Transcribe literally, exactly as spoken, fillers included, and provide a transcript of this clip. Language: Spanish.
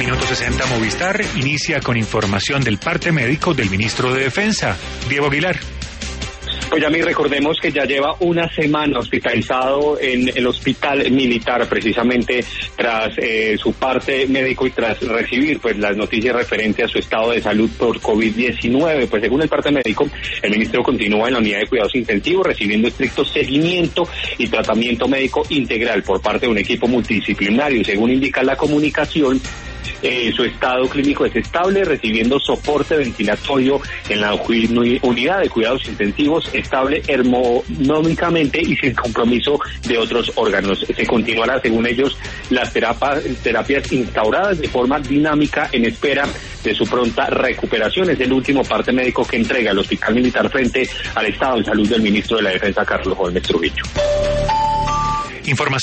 Minuto sesenta Movistar inicia con información del parte médico del ministro de Defensa, Diego Aguilar. Pues ya me recordemos que ya lleva una semana hospitalizado en el hospital militar, precisamente tras eh, su parte médico y tras recibir pues las noticias referentes a su estado de salud por COVID diecinueve. Pues según el parte médico, el ministro continúa en la unidad de cuidados intensivos recibiendo estricto seguimiento y tratamiento médico integral por parte de un equipo multidisciplinario. Según indica la comunicación, Eh, su estado clínico es estable, recibiendo soporte ventilatorio en la unidad de cuidados intensivos, estable hemodinámicamente y sin compromiso de otros órganos. Se continuará, según ellos, las terapias, terapias instauradas de forma dinámica en espera de su pronta recuperación. Es el último parte médico que entrega el Hospital Militar frente al estado de salud del ministro de la Defensa, Carlos Holmes Trujillo. Información